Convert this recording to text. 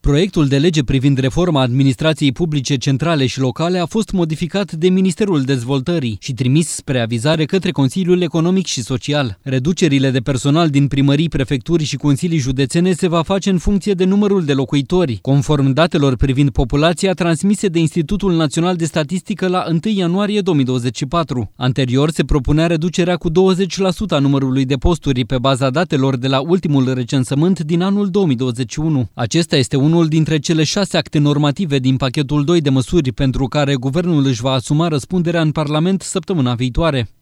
Proiectul de lege privind reforma administrației publice centrale și locale a fost modificat de Ministerul Dezvoltării și trimis spre avizare către Consiliul Economic și Social. Reducerile de personal din primării, prefecturi și consilii județene se va face în funcție de numărul de locuitori, conform datelor privind populația transmise de Institutul Național de Statistică la 1 ianuarie 2024. Anterior se propunea reducerea cu 20% a numărului de posturi pe baza datelor de la ultimul recensământ din anul 2021. Acesta este unul dintre cele 6 acte normative din pachetul 2 de măsuri pentru care guvernul își va asuma răspunderea în Parlament săptămâna viitoare.